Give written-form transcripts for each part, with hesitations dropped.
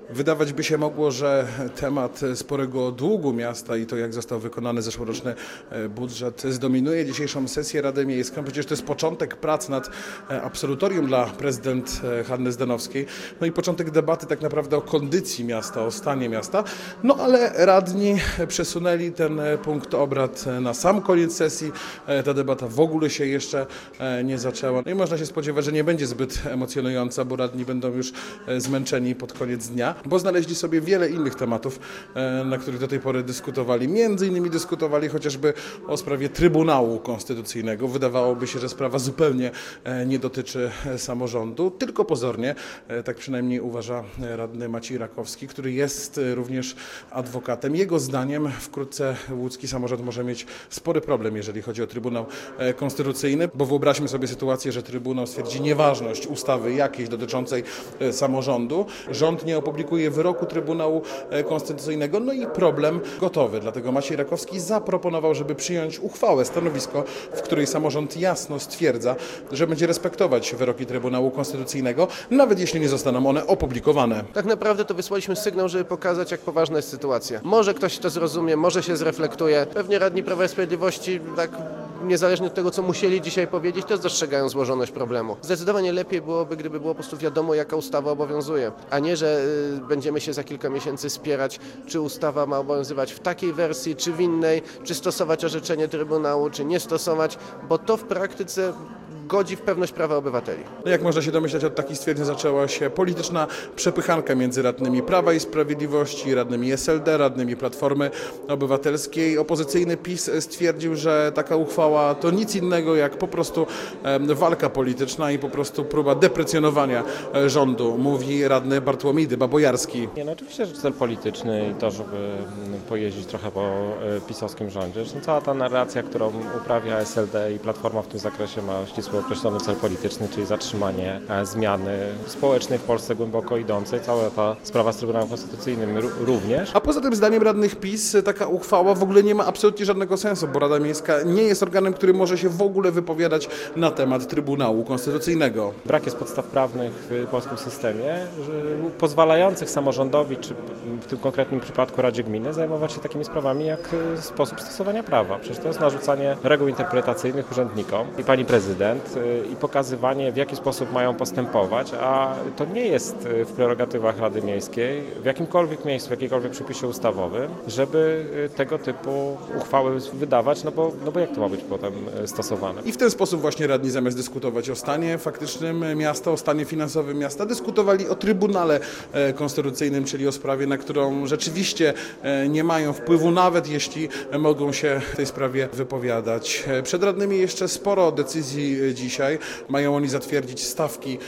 Wydawać by się mogło, że temat sporego długu miasta i to, jak został wykonany zeszłoroczny budżet, zdominuje dzisiejszą sesję Rady Miejskiej. Przecież to jest początek prac nad absolutorium dla prezydent Hanny Zdanowskiej. No i początek debaty tak naprawdę o kondycji miasta, o stanie miasta. No ale radni przesunęli ten punkt obrad na sam koniec sesji. Ta debata w ogóle się jeszcze nie zaczęła. No i można się spodziewać, że nie będzie zbyt emocjonująca, bo radni będą już zmęczeni pod koniec dnia, bo znaleźli sobie wiele innych tematów, na których do tej pory dyskutowali. Między innymi dyskutowali chociażby o sprawie Trybunału Konstytucyjnego. Wydawałoby się, że sprawa zupełnie nie dotyczy samorządu, tylko pozornie. Tak przynajmniej uważa radny Maciej Rakowski, który jest również adwokatem. Jego zdaniem wkrótce łódzki samorząd może mieć spory problem, jeżeli chodzi o Trybunał Konstytucyjny, bo wyobraźmy sobie sytuację, że Trybunał stwierdzi nieważność ustawy jakiejś dotyczącej samorządu. Rząd nie opublikuje wyroku Trybunału Konstytucyjnego, no i problem gotowy. Dlatego Maciej Rakowski zaproponował, żeby przyjąć uchwałę, stanowisko, w której samorząd jasno stwierdza, że będzie respektować wyroki Trybunału Konstytucyjnego, nawet jeśli nie zostaną one opublikowane. Tak naprawdę to wysłaliśmy sygnał, żeby pokazać, jak poważna jest sytuacja. Może ktoś to zrozumie, może się zreflektuje. Pewnie radni Prawa i Sprawiedliwości, tak niezależnie od tego, co musieli dzisiaj powiedzieć, też dostrzegają złożoność problemu. Zdecydowanie lepiej byłoby, gdyby było po prostu wiadomo, jaka ustawa obowiązuje, a nie, że będziemy się za kilka miesięcy spierać, czy ustawa ma obowiązywać w takiej wersji, czy w innej, czy stosować orzeczenie Trybunału, czy nie stosować, bo to w praktyce godzi w pewność prawa obywateli. No jak można się domyślać, od takich stwierdzeń zaczęła się polityczna przepychanka między radnymi Prawa i Sprawiedliwości, radnymi SLD, radnymi Platformy Obywatelskiej. Opozycyjny PiS stwierdził, że taka uchwała to nic innego jak po prostu walka polityczna i po prostu próba deprecjonowania rządu, mówi radny Bartłomiej Dyba-Bojarski. No oczywiście, że cel polityczny i to, żeby pojeździć trochę po pisowskim rządzie. Zresztą cała ta narracja, którą uprawia SLD i Platforma w tym zakresie, ma ścisło określony cel polityczny, czyli zatrzymanie zmiany społecznej w Polsce głęboko idącej. Cała ta sprawa z Trybunałem Konstytucyjnym również. A poza tym zdaniem radnych PiS taka uchwała w ogóle nie ma absolutnie żadnego sensu, bo Rada Miejska nie jest organem, który może się w ogóle wypowiadać na temat Trybunału Konstytucyjnego. Brak jest podstaw prawnych w polskim systemie, pozwalających samorządowi, czy w tym konkretnym przypadku Radzie Gminy, zajmować się takimi sprawami jak sposób stosowania prawa. Przecież to jest narzucanie reguł interpretacyjnych urzędnikom i pani prezydent i pokazywanie, w jaki sposób mają postępować, a to nie jest w prerogatywach Rady Miejskiej, w jakimkolwiek miejscu, w jakikolwiek przepisie ustawowym, żeby tego typu uchwały wydawać, no bo jak to ma być potem stosowane? I w ten sposób właśnie radni zamiast dyskutować o stanie faktycznym miasta, o stanie finansowym miasta, dyskutowali o Trybunale Konstytucyjnym, czyli o sprawie, na którą rzeczywiście nie mają wpływu, nawet jeśli mogą się w tej sprawie wypowiadać. Przed radnymi jeszcze sporo decyzji dzisiaj. Mają oni zatwierdzić stawki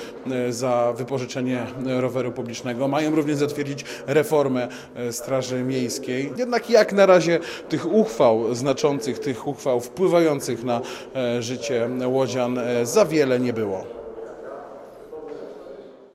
za wypożyczenie roweru publicznego. Mają również zatwierdzić reformę Straży Miejskiej. Jednak jak na razie tych uchwał znaczących, tych uchwał wpływających na życie łodzian za wiele nie było.